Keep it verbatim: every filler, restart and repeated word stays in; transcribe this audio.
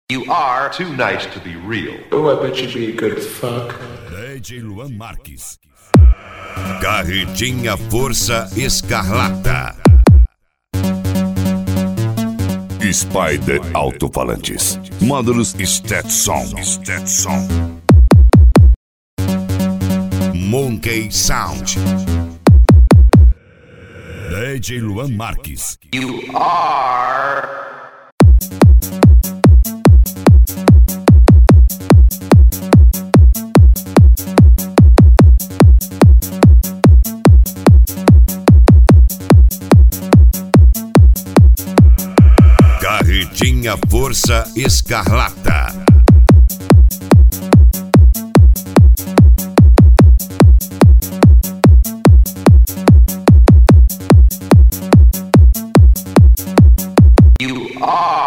You are too nice to be real. Oh, I bet you'd be a good fuck. D J Luan Marques. Carretinha Força Escarlata. Spider Alto-Falantes. Módulos Stetson. Stetson. Monkey Sound. D J Luan Marques. You are... Carretinha Força Escarlata. You are...